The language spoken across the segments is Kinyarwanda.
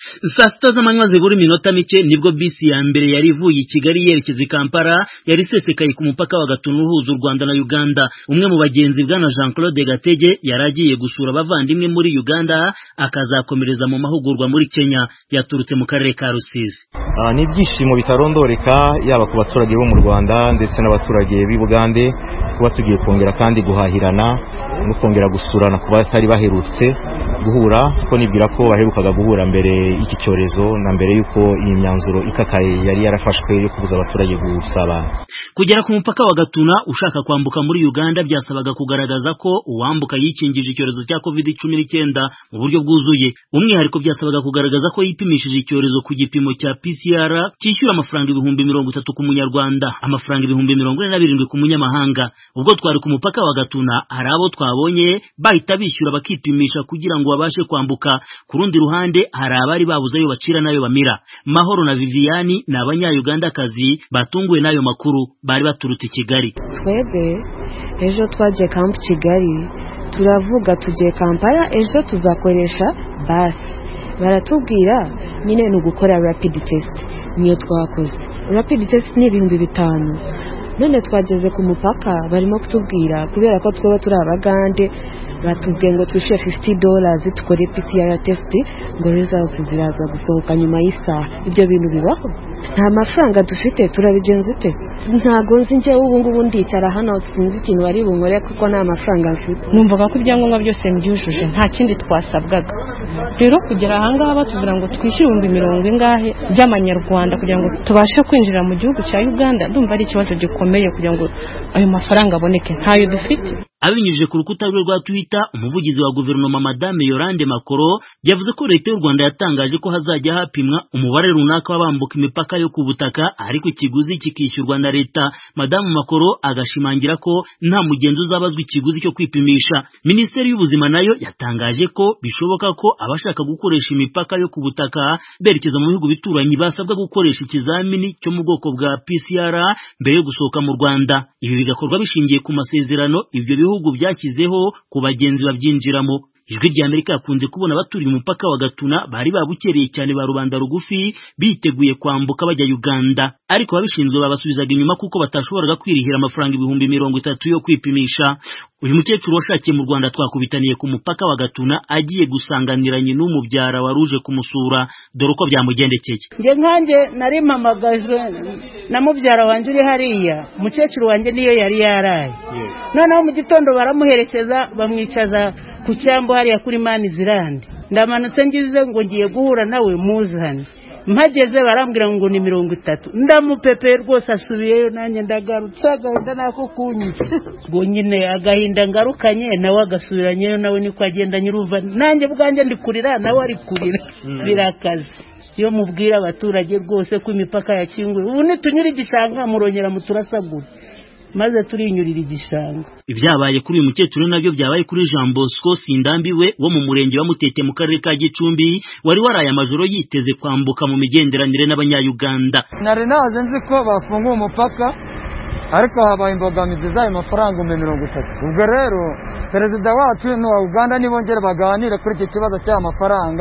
Saa sita z'amanywa zibura iminota mike nibwo bisi ya mbere yari ivuye i Kigali yerekeza i Kampala yari sesekaye ku mupaka wa Gatuna uhuza u Rwanda na Uganda. Umwe mu bagenzi bwana Jean Claude Gatege yaragiye gusura abavandimwe muri Uganda akazakomereza mu mahugurwa muri Kenya. Yaturutse mu karere ka Rusizi. Ni ibyishimo bitarondoreka yaba ku baturage bo mu Rwanda ndetse n'abaturage b'i Bugande kuba tugiye kongera kandi guhahirana no kongera gusurana kuba batari baherutse guhura, kuko nibwira ko baherukaga guhura mbere y'iki cyorezo na mbere yuko iyi myanzuro ikakaye yari yarafashwe yo kubuza abaturage gusabana. Kugera ku mupaka wa Gatuna ushaka kwambuka muri Uganda byasabaga kugaragaza ko uwambuka yikingije icyorezo cya COVID-19 mu buryo bwuzuye. Umwihariko byasabaga kugaragaza ko yipimishije icyorezo ku gipimo cya PCR cyishyura amafaranga 30,000 ku munyarwanda, amafaranga 47,000 ku munyamahanga. Ubwo twari ku mupaka wa Gatuna hari abo twabonye bahita bishyura bakipimisha kugira ngo babashe kwambuka. Ku rundi ruhande hari abari babuze ayo bacira nayo bamira. Mahoro na Viviani ni abanya-Ugandakazi batunguwe n'ayo makuru, bari baturutse Kigali. Twebwe ejo twagiye Camp Kigali, turavuga tugiye Kampala, ejo tuzakoresha basi. Baratubwira nyine ni ugukora rapid test. Niyo twakoze rapid test ni 5,000. None twageze ku mupaka barimo kutubwira kubera ko twaba turi Abagande, batubwiye ngo twishyure $50 tukore PCR test ngo results ziraza gusohoka nyuma y'isaha. Ibyo bintu bibaho? Nta mafaranga dufite, turabigenza ute? Ntago nzi nje ubu ngubu ndicara hano sinzi ikintu bari bunkore kuko nta mafaranga mfite. Numvaga ko ibyangombwa byose mbyujuje nta kindi twasabwaga. Rero kugera ahangaha batubwira ngo twishyure 50,000 ingahe by'amanyarwanda kugira ngo tubashe kwinjira mu gihugu cya Uganda. Ndumva ari ikibazo gikomeye kugira ngo ayo mafaranga aboneke, ntayo dufite. Abinyujije ku rukuta rwe rwa Twitter, umuvugizi wa guverinoma Madame Yolande Makoro yavuze ko leta y'u Rwanda yatangaje ko hazajya hapimwa umubare runaka w'abambuka imipaka yo ku butaka, ariko ikiguzi kikishyurwa na leta. Madame Makoro agashimangira ko nta mugenzi uzabazwa ikiguzi cyo kwipimisha. Minisiteri y'ubuzima nayo yatangaje ko bishoboka ko abashaka gukoresha imipaka yo ku butaka berekeza mu bihugu bituranyi basabwa gukoresha ikizamini cyo mu bwoko bwa PCR mbere yo gusohoka mu Rwanda. Ibi bigakorwa bishingiye ku masezerano ibyo bihugu byashyizeho ku bagenzi babyinjiramo. Ijwi ry'Amerika yakunze kubona abaturiye umupaka wa Gatuna bari babukereye cyane ba rubanda rugufi biteguye kwambuka bajya Uganda, ariko ababishinzwe babasubizaga inyuma kuko batashoboraga kwirihira amafaranga 30,000 yo kwipimisha. Uyu mukecuru washakiye mu Rwanda twakubitaniye ku mupaka wa Gatuna agiye gusanganiranye n'umubyara waruje kumusura, dore uko byamugendekeye. Nje nari mamagajwe na mubyara wanje uri hariya, umukecuru wanje niyo yari yaraye. Noneho mu gitondo baramuherekeza bamwicaza ku cyambo hariya kuri Manizirande. Ndamanutse ngize ngo ngiye guhura nawe muzane. Mpageze barambwira ngo ni 30. Ndamupepe rwose asubiyeyo nanjye ndagarutse agahinda nako kunyica. Ngo nyine agahinda ngarukanye nawe agasubiranyeyo, nawe niko agenda nyiruva. Nanjye bwanjye ndikurira nawe ari kurira. Birakaze. Yo mubwira abaturage rwose ko imipaka yakinguye. Ubu nitunyura igishanga murongera muturasagura. Maze turinyurira igishanga. Ibyabaye kuri uyu mukecuru nabyo byabaye kuri Jean Bosco Sindambiwe wo mu murenge wa Mutete mu karere ka Gicumbi, wari waraye amajoro yiteze kwambuka mu migenderanire n'abanya-Uganda. Nari naje nzi ko bafunga umupaka, ariko habaye imbogamizi z'ayo mafaranga 30. Ubwo rero perezida wacu wa Uganda nibongera baganire kuri iki kibazo cy'aya mafaranga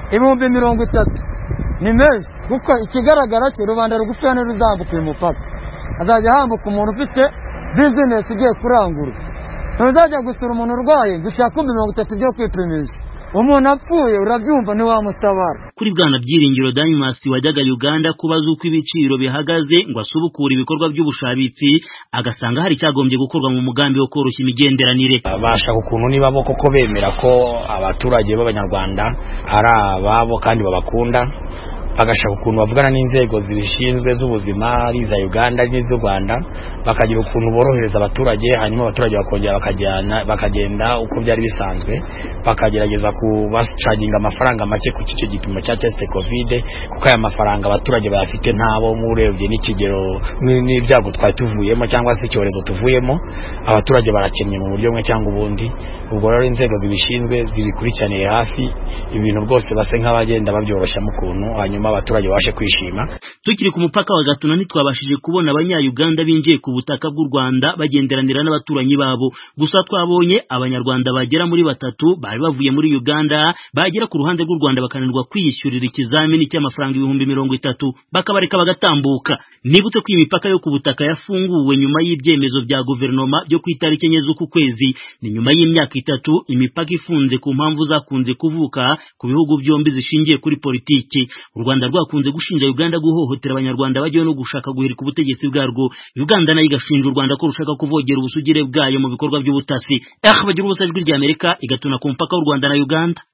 30,000. Ni menshi kuko ikigaragara cyo rubanda rugufi n'uruzambuka uyu mupaka azajya hambuka umuntu ufite business igiye kurangura. Ntuzajya gusura umuntu urwaye gushaka 30 byo kwipimisha. Umuntu apfuye urabyumva ntiwamustabara. Kuri bwana Byiringiro Danimas wajyaga Uganda kubaza uko ibiciro bihagaze ngo asubukura ibikorwa by'ubushabitsi, agasanga hari cyagombye gukorwa mu mugambi wo koroshya imigenderanire. Bashaka ukuntu niba bo koko bemera ko abaturage b'Abanyarwanda ari ababo kandi babakunda, bagashaka ukuntu bavugana n'inzego zibishinzwe z'ubuzima ari za Uganda n'iz'u Rwanda, bakagira ukuntu borohereza abaturage, hanyuma abaturage bakongera bakagenda uko byari bisanzwe, bakagerageza kubacaginga amafaranga make ku cyo gipimo cya test COVID, kuko aya mafaranga abaturage bayafite ntabo murebye n'ikigero n'ibyago twari tuvuyemo cyangwa se icyorezo tuvuyemo, abaturage barakennye mu buryo bumwe cyangwa ubundi. Ubwo rero inzego zibishinzwe zibikurikiraniye hafi ibintu bwose base nk'abagenda babyoroshya mu kuntu, hanyuma hanyuma abaturage babashe kwishima. Tukiri ku mupaka wa Gatuna ntitwabashije kubona abanya-Uganda binjiye ku butaka bw'u Rwanda bagenderanira n'abaturanyi babo, gusa twabonye abanyarwanda bagera muri 3 bari bavuye muri Uganda bagera ku ruhande rw'u Rwanda bakanirwa kwiyishyurira ikizamini cy'amafaranga 30,000 bakabareka bagatambuka. Nibutse ko imipaka yo ku butaka yafunguwe nyuma y'ibyemezo bya guverinoma byo ku itariki 4 z'uku kwezi, ni nyuma y'imyaka 3 imipaka ifunze ku mpamvu zakunze kuvuka ku bihugu byombi zishingiye kuri politiki. U Rwanda rwakunze gushinja Uganda guhohotera abanyarwanda bagiye no gushaka guhirika ubutegetsi bwarwo. Uganda nayo igashinja u Rwanda ko rushaka kuvogera ubusugire bwayo mu bikorwa by'ubutasi. Bagira ubusajwi ry'Amerika igatuna ku mpaka w'u Rwanda na Uganda.